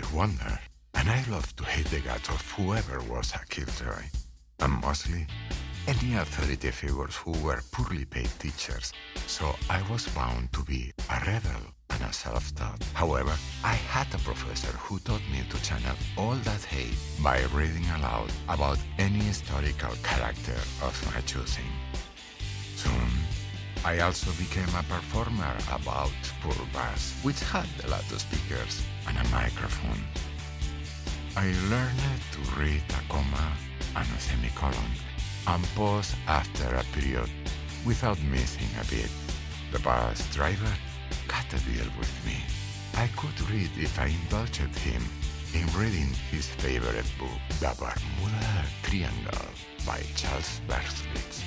wonder, and I love to hate the guts of whoever was a killjoy, and mostly any authority figures who were poorly paid teachers, so I was bound to be a rebel and a self-taught. However, I had a professor who taught me to channel all that hate by reading aloud about any historical character of my choosing. Soon, I also became a performer about poor bass, which had a lot of speakers and a microphone. I learned to read a comma and a semicolon, and pause after a period without missing a beat. The bus driver cut a deal with me. I could read if I indulged him in reading his favorite book, The Bermuda Triangle by Charles Berlitz.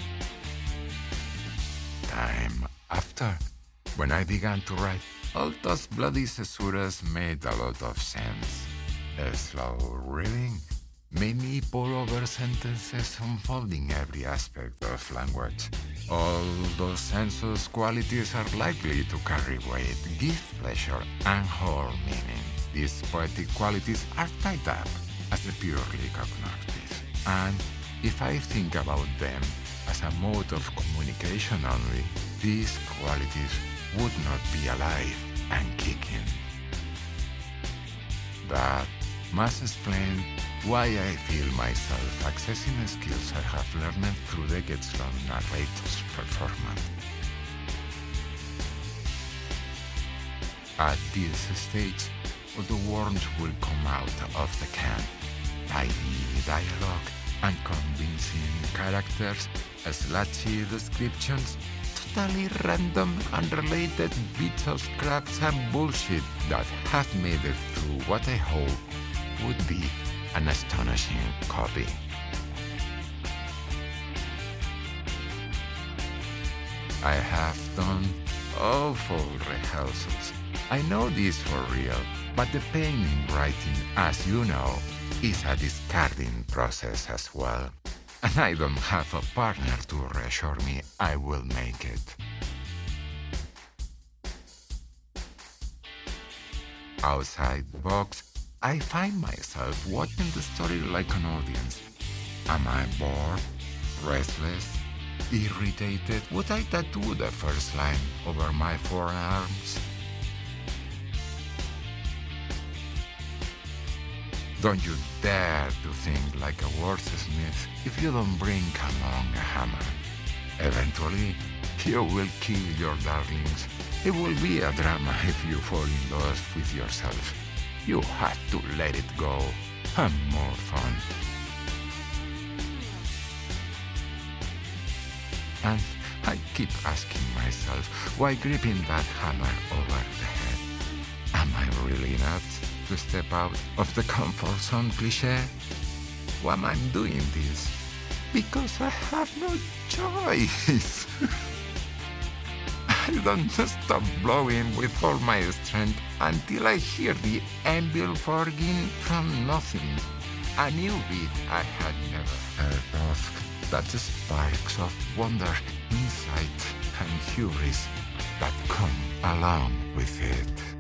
Time after, when I began to write, all those bloody caesuras made a lot of sense. A slow reading made me pour over sentences unfolding every aspect of language. All those sensuous qualities are likely to carry weight, give pleasure, and hold meaning. These poetic qualities are tied up as the purely cognitive, and if I think about them as a mode of communication only, these qualities would not be alive and kicking. That must explain why I feel myself accessing skills I have learned through decades-long narrator's performance. At this stage, all the worms will come out of the can. Tidy dialogue and convincing characters, slashy descriptions, totally random, unrelated bits of scraps and bullshit that have made it through what I hope would be an astonishing copy. I have done awful rehearsals. I know this for real, but the pain in writing, as you know, is a discarding process as well. And I don't have a partner to reassure me I will make it. Outside the box, I find myself watching the story like an audience. Am I bored, restless, irritated? Would I tattoo the first line over my forearms? Don't you dare to think like a wordsmith if you don't bring along a hammer. Eventually, you will kill your darlings. It will be a drama if you fall in love with yourself. You have to let it go and move on. And I keep asking myself, why gripping that hammer over the head? Am I really nuts to step out of the comfort zone cliché? Why am I doing this? Because I have no choice. I don't stop blowing with all my strength until I hear the anvil forging from nothing. A new beat I had never heard of, that sparks of wonder, insight, and hubris that come along with it.